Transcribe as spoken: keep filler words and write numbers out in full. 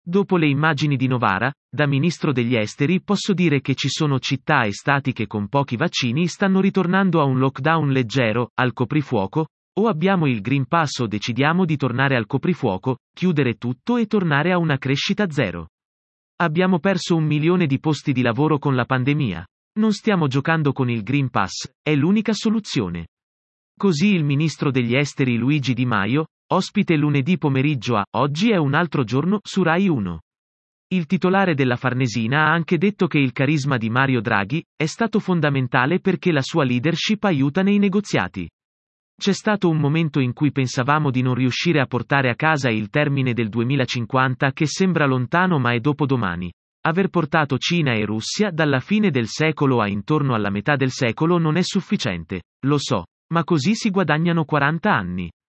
Dopo le immagini di Novara, da ministro degli esteri posso dire che ci sono città e stati che con pochi vaccini stanno ritornando a un lockdown leggero, al coprifuoco, o abbiamo il Green Pass o decidiamo di tornare al coprifuoco, chiudere tutto e tornare a una crescita zero. Abbiamo perso un milione di posti di lavoro con la pandemia. Non stiamo giocando con il Green Pass, è l'unica soluzione. Così il ministro degli esteri Luigi Di Maio, ospite lunedì pomeriggio a Oggi è un altro giorno su Rai uno. Il titolare della Farnesina ha anche detto che il carisma di Mario Draghi è stato fondamentale perché la sua leadership aiuta nei negoziati. C'è stato un momento in cui pensavamo di non riuscire a portare a casa il termine del duemilacinquanta che sembra lontano ma è dopodomani. Aver portato Cina e Russia dalla fine del secolo a intorno alla metà del secolo non è sufficiente, lo so, ma così si guadagnano quaranta anni.